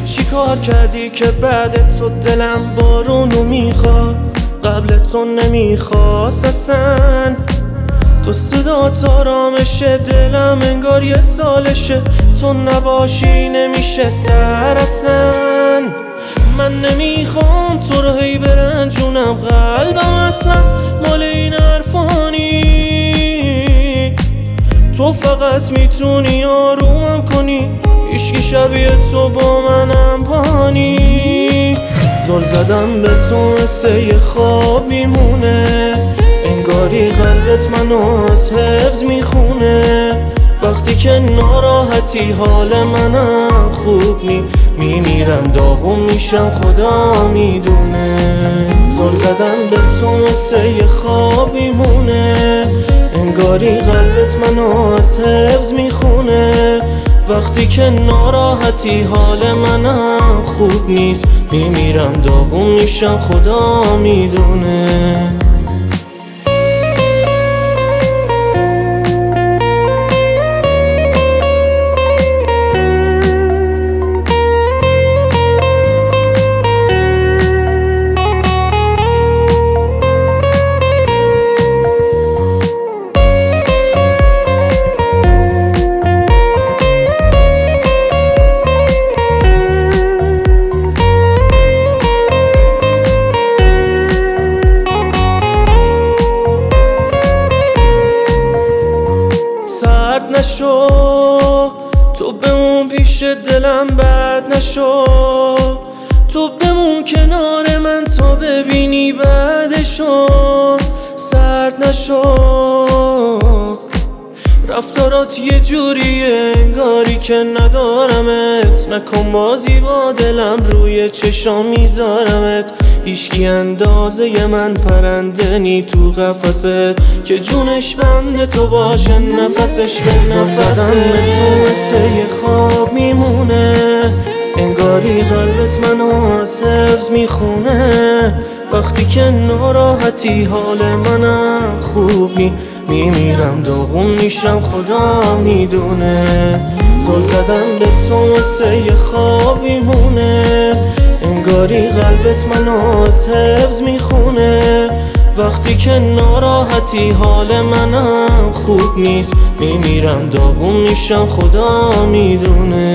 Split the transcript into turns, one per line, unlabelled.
چی کار کردی که بعد تو دلم بارونو میخواد؟ قبل تو نمیخواست اصلا. تو صدات آرامشه، دلم انگار یه سالشه. تو نباشی نمیشه سر اصلا. من نمیخوام تو رو هی برنجونم، قلبم اصلا مال این حرفانی. تو فقط میتونی آرومم کنی، هیچکی شبیه تو با منم پانی. زل زدم به تو مثل یه خواب میمونه، انگاری قلبت منو از حفظ میخونه. وقتی که ناراحتی حال منم خوب میمیرم، داغون میشم خدا میدونه. زل زدم به تو مثل یه خواب میمونه، انگاری قلبت منو از حفظ میخونه. وقتی که ناراحتی حال منم خوب نیست، میمیرم داغون میشم خدا میدونه. سرد نشو، تو بمون پیش دلم بد نشو. تو بمون کنار من تا ببینی بعدشو. سرد نشو، رفتارات یه جوریه انگاری که ندارمت. نکن بازی با دلم، روی چشام میذارمت. هیچکی اندازه من پرنده نی تو قفست، که جونش بند تو باشه نفسش به نفسه. زدم به تو مثل یه خواب میمونه، انگاری قلبت منو از حفظ میخونه. وقتی که ناراحتی حال منم خوب میمیرم داغون میشم خدا میدونه. زل زدم به تو مثل یه خواب میمونه، انگاری قلبت منو از حفظ میخونه. وقتی که ناراحتی حال منم خوب نیست، میمیرم داغون میشم خدا میدونه.